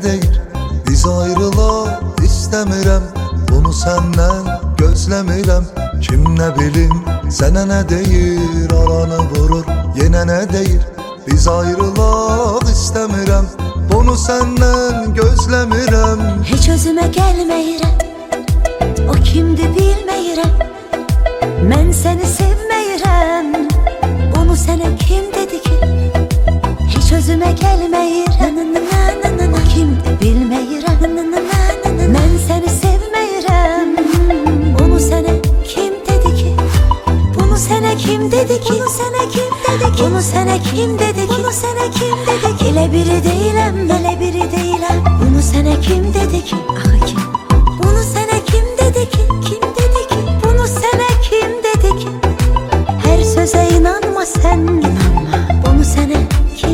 deyir? Biz ayrılaq istəmirəm, bunu səndən gözləmirəm. Kim nə bilim sənə nə deyir, aranı vurur yenə nə deyir? Biz ayrılaq istəmirəm, bunu səndən gözləmirəm. Heç özümə gəlməyirəm, o kimdir bilməyirəm. Mən səni sevməyirəm, bunu sənə kim dedi ki? Heç özümə gəlməyirəm, o kimdir bilməyirəm. Mən səni sevməyirəm, bunu sənə kim dedi ki? Bunu sənə kim dedi ki? Bunu sənə kim dedi ki? Bunu sənə kim dedi ki? Bunu sənə kim dedi ki? Elə biri deyiləm, elə biri deyiləm. Bunu sənə kim dedi ki? Axı kim? Bunu sənə kim dedi ki? Kim dedi ki? Bunu sənə kim dedi ki? Hər sözə inanma sən, inanma. Bunu sənə kim?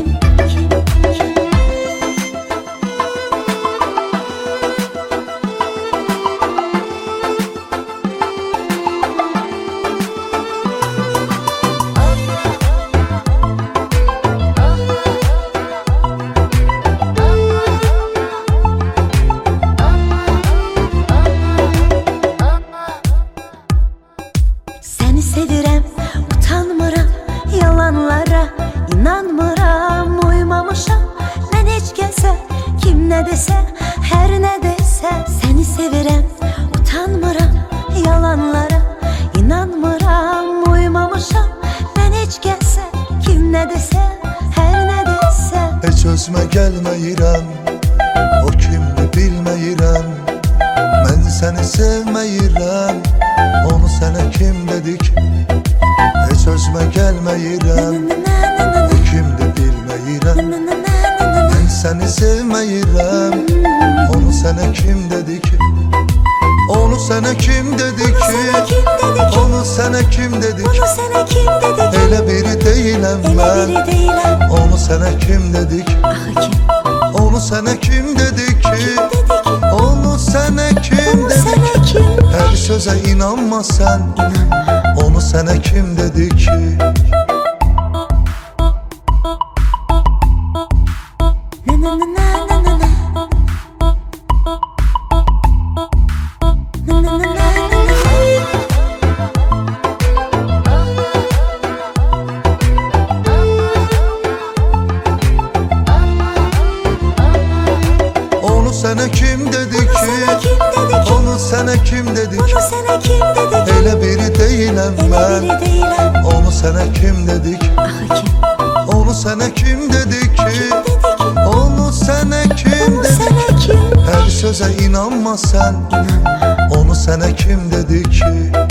Səni sevirəm, utanmıram, yalanlara inanmıram, uymamışam mən heç kəsə. Kim nə desə, hər nə desə. Səni sevirəm, utanmıram, yalanlara inanmıram, uymamışam mən heç kəsə. Kim nə desə, hər nə desə. Heç özümə gəlməyirəm, o kimdir bilməyirəm. Mən səni sevməyirəm, onu sənə kim dedi ki? Heç özümə gəlməyirəm, o kimdir bilməyirəm. Mən səni sevməyirəm, onu sənə kim dedi ki? Onu sənə kim dedi ki? Onu sənə kim dedi ki? Bunu sənə kim dedi ki? Elə biri deyiləm mən, onu sənə kim dedi ki? Axı kim? Onu sənə kim dedi ki? Onu sənə kim Bunu dedi sənə ki? kim? Hər sözə inanma sən, onu sənə kim dedi ki? Onu sənə kim dedi ki? Onu sənə kim dedi ki? Bunu sənə kim dedi ki? Elə biri deyiləm Elə mən, biri deyiləm. onu sənə kim dedi ki? Axı kim? Onu sənə kim dedi ki? Onu sənə kim Bunu dedi ki? sənə kim? Hər sözə inanma sən, onu sənə kim dedi ki?